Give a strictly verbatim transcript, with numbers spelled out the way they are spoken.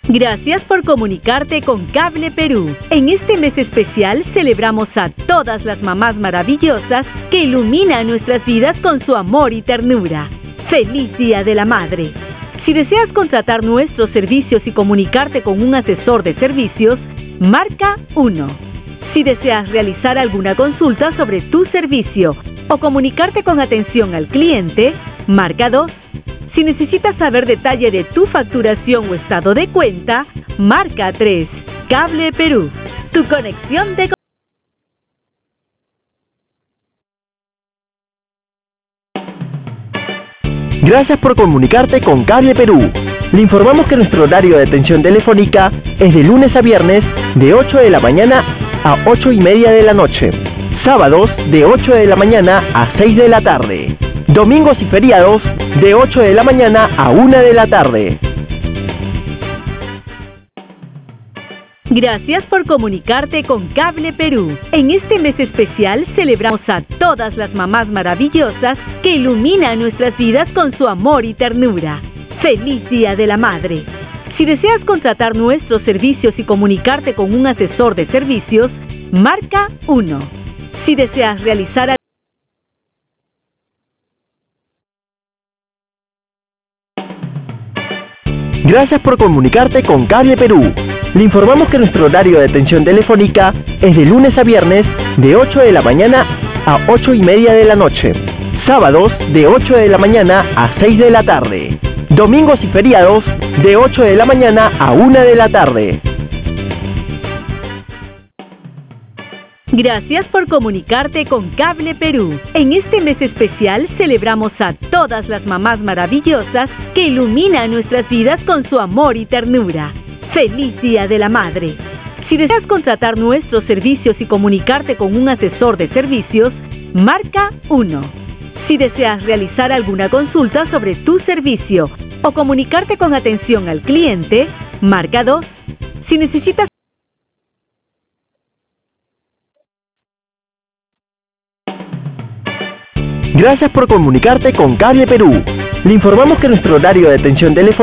Gracias por comunicarte con Cable Perú. En este mes especial celebramos a todas las mamás maravillosas que iluminan nuestras vidas con su amor y ternura. ¡Feliz Día de la Madre! Si deseas contratar nuestros servicios y comunicarte con un asesor de servicios, marca uno. Si deseas realizar alguna consulta sobre tu servicio o comunicarte con atención al cliente, marca dos. Si necesitas saber detalle de tu facturación o estado de cuenta, marca tres. Cable Perú, tu conexión de... Gracias por comunicarte con Cable Perú. Le informamos que nuestro horario de atención telefónica es de lunes a viernes de ocho de la mañana a ocho y media de la noche. Sábados de ocho de la mañana a seis de la tarde. Domingos y feriados de ocho de la mañana a una de la tarde. Gracias por comunicarte con Cable Perú. En este mes especial celebramos a todas las mamás maravillosas que iluminan nuestras vidas con su amor y ternura. ¡Feliz Día de la Madre! Si deseas contratar nuestros servicios y comunicarte con un asesor de servicios, marca uno. Si deseas realizar Gracias por comunicarte con Cable Perú. Le informamos que nuestro horario de atención telefónica es de lunes a viernes de ocho de la mañana a ocho y media de la noche. Sábados de ocho de la mañana a seis de la tarde. Domingos y feriados de ocho de la mañana a una de la tarde. Gracias por comunicarte con Cable Perú. En este mes especial celebramos a todas las mamás maravillosas que iluminan nuestras vidas con su amor y ternura. ¡Feliz Día de la Madre! Si deseas contratar nuestros servicios y comunicarte con un asesor de servicios, marca uno. Si deseas realizar alguna consulta sobre tu servicio o comunicarte con atención al cliente, marca dos. Si necesitas Gracias por comunicarte con Cable Perú. Le informamos que nuestro horario de atención telefónica